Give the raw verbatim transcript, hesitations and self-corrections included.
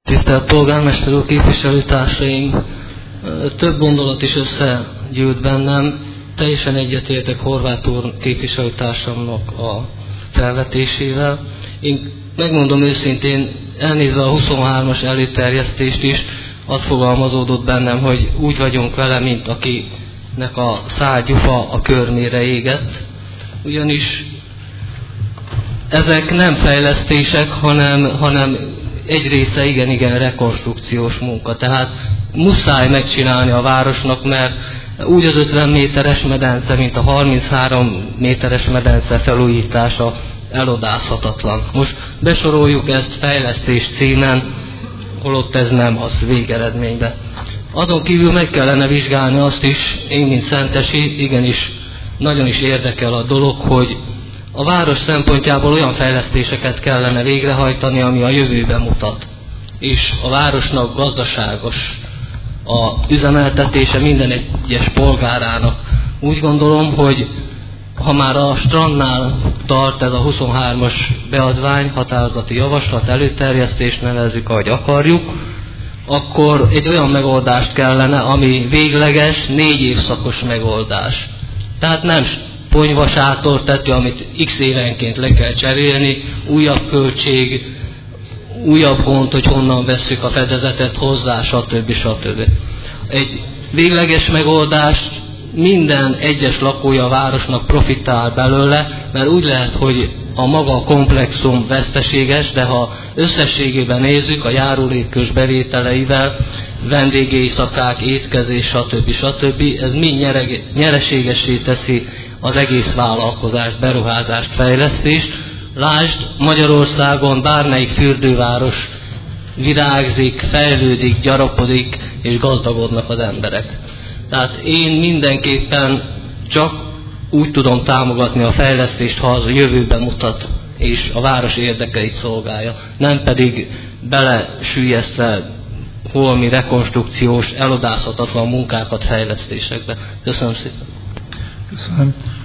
Tisztelt polgármester úr, képviselőtársaim! Több gondolat is összegyűlt bennem. Teljesen egyetértek Horváth úr képviselőtársamnak a felvetésével. Én megmondom őszintén, elnézve a huszonhármas előterjesztést is, az fogalmazódott bennem, hogy úgy vagyunk vele, mint akinek a szágyufa a körmére égett. Ugyanis ezek nem fejlesztések, hanem, hanem egy része igen-igen rekonstrukciós munka. Tehát muszáj megcsinálni a városnak, mert úgy az ötven méteres medence, mint a harminchárom méteres medence felújítása elodázhatatlan. Most besoroljuk ezt fejlesztés címen, holott ez nem az végeredményben. Azon kívül meg kellene vizsgálni azt is, én mint szentesi, igenis nagyon is érdekel a dolog, hogy a város szempontjából olyan fejlesztéseket kellene végrehajtani, ami a jövőbe mutat. És a városnak gazdaságos a üzemeltetése minden egyes polgárának. Úgy gondolom, hogy ha már a strandnál tart ez a huszonhármas beadvány, határozati javaslat, előterjesztést nevezzük, ahogy akarjuk, akkor egy olyan megoldást kellene, ami végleges, négy évszakos megoldás. Tehát nem ponyvasátor tető, amit x évenként le kell cserélni, újabb költség, újabb gond, hogy honnan vesszük a fedezetet hozzá, stb. stb. Egy végleges megoldást minden egyes lakója a városnak profitál belőle, mert úgy lehet, hogy a maga komplexum veszteséges, de ha összességében nézzük a járulékos bevételeivel, vendégéjszakák, étkezés, stb. stb. Ez mind nyereségessé teszi az egész vállalkozást, beruházást, fejlesztést. Lásd, Magyarországon bármelyik fürdőváros virágzik, fejlődik, gyarapodik és gazdagodnak az emberek. Tehát én mindenképpen csak úgy tudom támogatni a fejlesztést, ha az a jövőben mutat és a város érdekeit szolgálja, nem pedig belesüllyesztve holmi rekonstrukciós, elodázhatatlan munkákat fejlesztésekbe. Köszönöm szépen. Köszönöm.